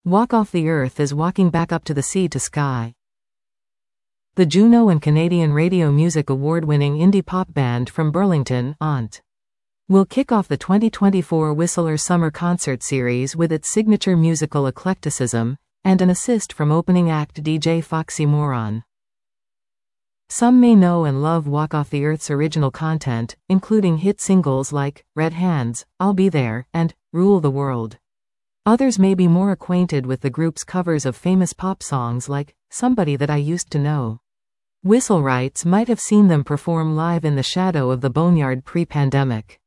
Walk Off the Earth is walking back up to the sea to sky. The Juno and Canadian Radio Music Award-winning indie pop band from Burlington, Ont. will kick off the 2024 Whistler Summer Concert Series with its signature musical eclecticism, and an assist from opening act DJ Foxy Moron. Some may know and love Walk Off the Earth's original content, including hit singles like Red Hands, I'll Be There, and Rule the World. Others may be more acquainted with the group's covers of famous pop songs like Somebody That I Used to Know. Whistlerites might have seen them perform live in the shadow of the Boneyard pre-pandemic.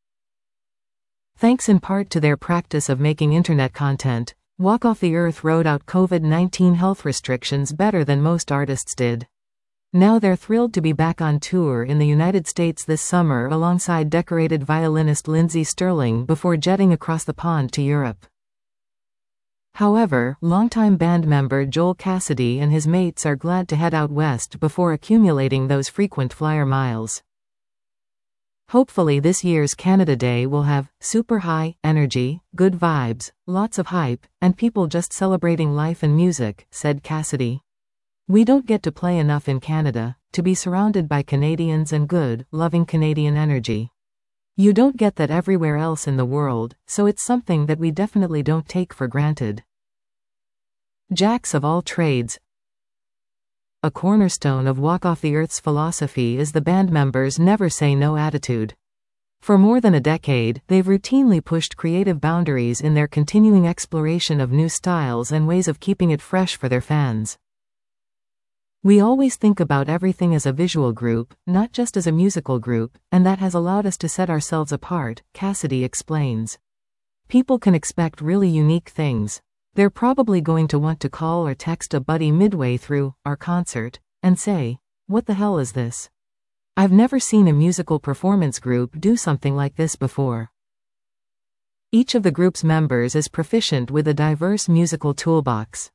Thanks in part to their practice of making internet content, Walk Off the Earth rode out COVID-19 health restrictions better than most artists did. Now they're thrilled to be back on tour in the United States this summer alongside decorated violinist Lindsey Stirling before jetting across the pond to Europe. However, longtime band member Joel Cassidy and his mates are glad to head out west before accumulating those frequent flyer miles. Hopefully this year's Canada Day will have super high energy, good vibes, lots of hype, and people just celebrating life and music, said Cassidy. We don't get to play enough in Canada to be surrounded by Canadians and good, loving Canadian energy. You don't get that everywhere else in the world, so it's something that we definitely don't take for granted. Jacks of all trades. A cornerstone of Walk Off the Earth's philosophy is the band members' never say no attitude. For more than a decade, they've routinely pushed creative boundaries in their continuing exploration of new styles and ways of keeping it fresh for their fans. We always think about everything as a visual group, not just as a musical group, and that has allowed us to set ourselves apart, Cassidy explains. People can expect really unique things. They're probably going to want to call or text a buddy midway through our concert and say, "What the hell is this? I've never seen a musical performance group do something like this before." Each of the group's members is proficient with a diverse musical toolbox.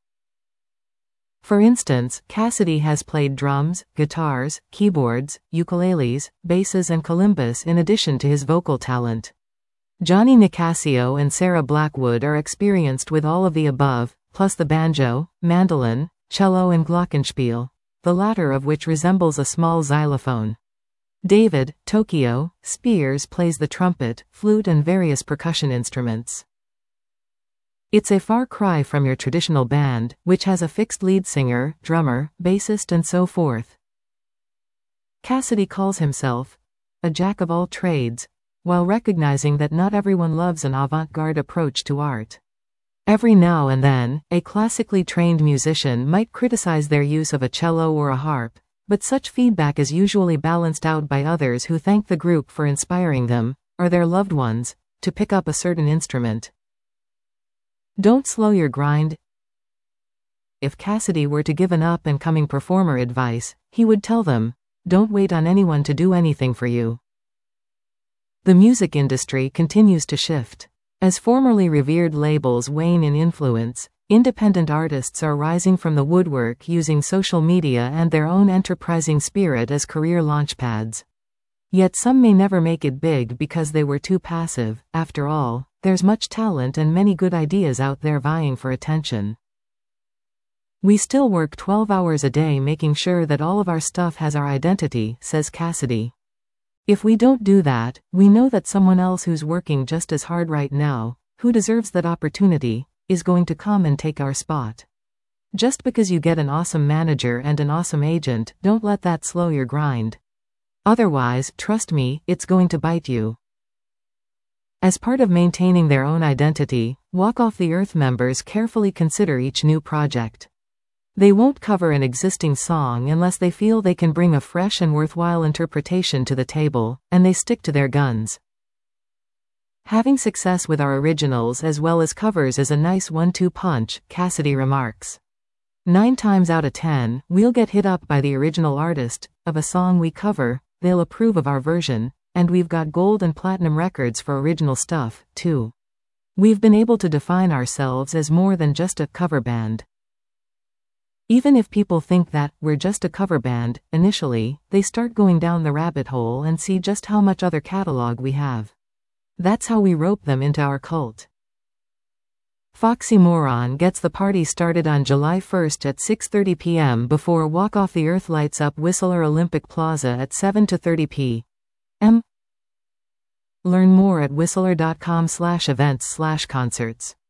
For instance, Cassidy has played drums, guitars, keyboards, ukuleles, basses and kalimbas in addition to his vocal talent. Johnny Nicasio and Sarah Blackwood are experienced with all of the above, plus the banjo, mandolin, cello and glockenspiel, the latter of which resembles a small xylophone. David Tokyo Spears plays the trumpet, flute and various percussion instruments. It's a far cry from your traditional band, which has a fixed lead singer, drummer, bassist and so forth. Cassidy calls himself a jack of all trades, while recognizing that not everyone loves an avant-garde approach to art. Every now and then, a classically trained musician might criticize their use of a cello or a harp, but such feedback is usually balanced out by others who thank the group for inspiring them, or their loved ones, to pick up a certain instrument. Don't slow your grind. If Cassidy were to give an up-and-coming performer advice, he would tell them, don't wait on anyone to do anything for you. The music industry continues to shift. As formerly revered labels wane in influence, independent artists are rising from the woodwork using social media and their own enterprising spirit as career launchpads. Yet some may never make it big because they were too passive. After all, there's much talent and many good ideas out there vying for attention. We still work 12 hours a day making sure that all of our stuff has our identity, says Cassidy. If we don't do that, we know that someone else who's working just as hard right now, who deserves that opportunity, is going to come and take our spot. Just because you get an awesome manager and an awesome agent, don't let that slow your grind. Otherwise, trust me, it's going to bite you. As part of maintaining their own identity, Walk Off the Earth members carefully consider each new project. They won't cover an existing song unless they feel they can bring a fresh and worthwhile interpretation to the table, and they stick to their guns. Having success with our originals as well as covers is a nice 1-2 punch, Cassidy remarks. 9 times out of 10, we'll get hit up by the original artist of a song we cover, they'll approve of our version, and we've got gold and platinum records for original stuff, too. We've been able to define ourselves as more than just a cover band. Even if people think that we're just a cover band, initially, they start going down the rabbit hole and see just how much other catalog we have. That's how we rope them into our cult. Foxymoron gets the party started on July 1st at 6:30 p.m. before Walk Off the Earth lights up Whistler Olympic Plaza at 7:30 p.m. Learn more at whistler.com/events/concerts.